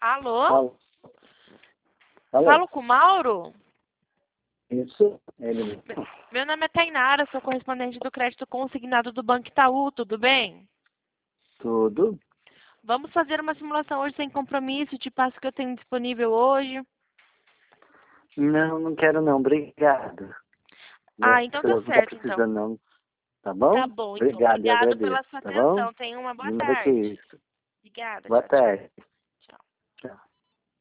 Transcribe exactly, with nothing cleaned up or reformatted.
Alô? Alô? Alô? Falo com o Mauro? Isso, ele mesmo. Meu nome é Tainara, sou correspondente do crédito consignado do Banco Itaú, tudo bem? Tudo? Vamos fazer uma simulação hoje sem compromisso, te passo o que eu tenho disponível hoje. Não, não quero não, obrigado. Ah, então tá Eu não tá certo, então. precisando não, tá bom? Tá bom, então. Obrigado, eu Obrigado pela agradeço, sua tá bom? atenção. Tenha uma boa Nada que tarde. isso. Obrigada, Boa tchau, tchau. tarde.